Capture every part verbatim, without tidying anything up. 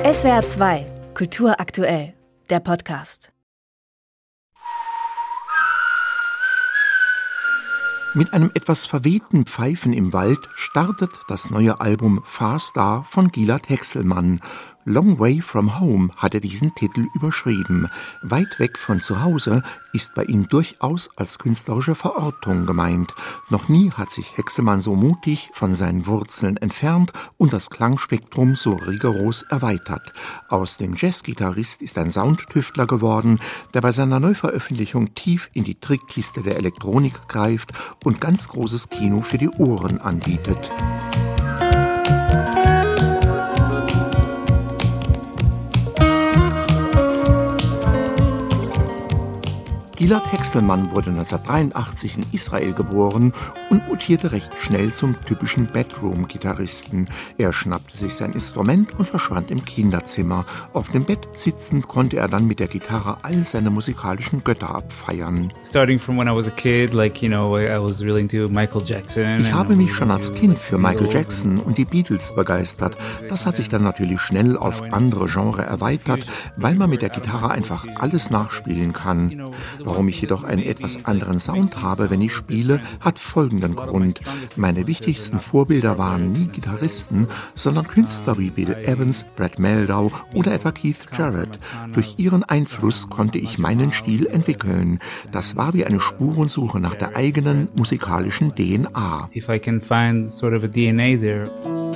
S W R zwei, Kultur aktuell, der Podcast. Mit einem etwas verwehten Pfeifen im Wald startet das neue Album Far Star von Gilad Hekselman. Long Way From Home hat er diesen Titel überschrieben. Weit weg von zu Hause ist bei ihm durchaus als künstlerische Verortung gemeint. Noch nie hat sich Hekselman so mutig von seinen Wurzeln entfernt und das Klangspektrum so rigoros erweitert. Aus dem Jazzgitarrist ist ein Soundtüftler geworden, der bei seiner Neuveröffentlichung tief in die Trickkiste der Elektronik greift und ganz großes Kino für die Ohren anbietet. Gilad Hekselman wurde neunzehnhundertdreiundachtzig in Israel geboren und mutierte recht schnell zum typischen Bedroom-Gitarristen. Er schnappte sich sein Instrument und verschwand im Kinderzimmer. Auf dem Bett sitzend konnte er dann mit der Gitarre all seine musikalischen Götter abfeiern. Starting from when I was a kid, like, you know, I was really into Michael Jackson. Ich habe mich schon als Kind für Michael Jackson und die Beatles begeistert. Das hat sich dann natürlich schnell auf andere Genres erweitert, weil man mit der Gitarre einfach alles nachspielen kann. Warum ich jedoch einen etwas anderen Sound habe, wenn ich spiele, hat folgenden Grund. Meine wichtigsten Vorbilder waren nie Gitarristen, sondern Künstler wie Bill Evans, Brad Mehldau oder etwa Keith Jarrett. Durch ihren Einfluss konnte ich meinen Stil entwickeln. Das war wie eine Spurensuche nach der eigenen musikalischen D N A. If I can find sort of a D N A there.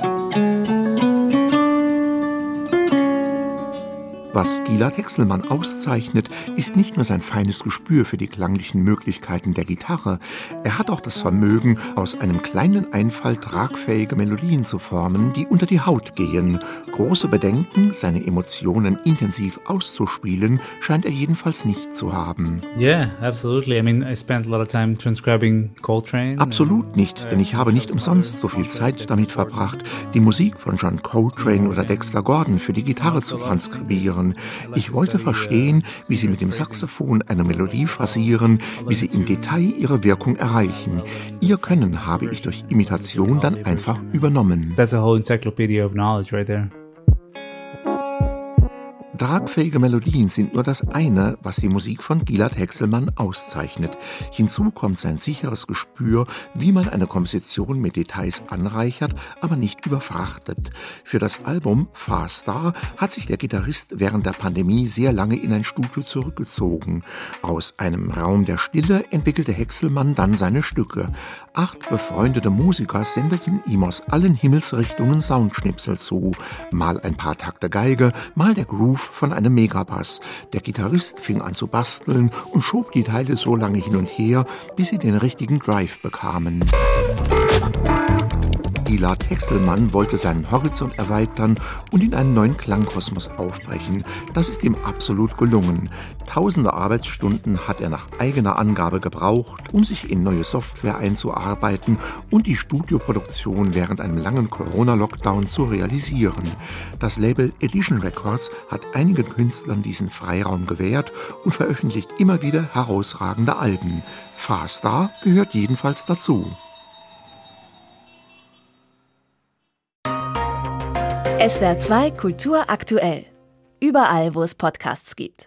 Was Gilad Hekselman auszeichnet, ist nicht nur sein feines Gespür für die klanglichen Möglichkeiten der Gitarre. Er hat auch das Vermögen, aus einem kleinen Einfall tragfähige Melodien zu formen, die unter die Haut gehen. Große Bedenken, seine Emotionen intensiv auszuspielen, scheint er jedenfalls nicht zu haben. Yeah, absolutely. I mean, I spent a lot of time transcribing Coltrane. Absolut nicht, denn ich habe nicht umsonst so viel Zeit damit verbracht, die Musik von John Coltrane oder Dexter Gordon für die Gitarre zu transkribieren. Ich wollte verstehen, wie sie mit dem Saxophon eine Melodie phrasieren, wie sie im Detail ihre Wirkung erreichen. Ihr Können habe ich durch Imitation dann einfach übernommen. That's a whole encyclopedia of knowledge right there. Tragfähige Melodien sind nur das eine, was die Musik von Gilad Hekselman auszeichnet. Hinzu kommt sein sicheres Gespür, wie man eine Komposition mit Details anreichert, aber nicht überfrachtet. Für das Album Far Star hat sich der Gitarrist während der Pandemie sehr lange in ein Studio zurückgezogen. Aus einem Raum der Stille entwickelte Hekselman dann seine Stücke. Acht befreundete Musiker sendeten ihm aus allen Himmelsrichtungen Soundschnipsel zu. Mal ein paar Takte Geige, mal der Groove von einem Megabass. Der Gitarrist fing an zu basteln und schob die Teile so lange hin und her, bis sie den richtigen Drive bekamen. Gilad Hekselman wollte seinen Horizont erweitern und in einen neuen Klangkosmos aufbrechen. Das ist ihm absolut gelungen. Tausende Arbeitsstunden hat er nach eigener Angabe gebraucht, um sich in neue Software einzuarbeiten und die Studioproduktion während einem langen Corona-Lockdown zu realisieren. Das Label Edition Records hat einigen Künstlern diesen Freiraum gewährt und veröffentlicht immer wieder herausragende Alben. Far Star gehört jedenfalls dazu. S W R zwei Kultur aktuell. Überall, wo es Podcasts gibt.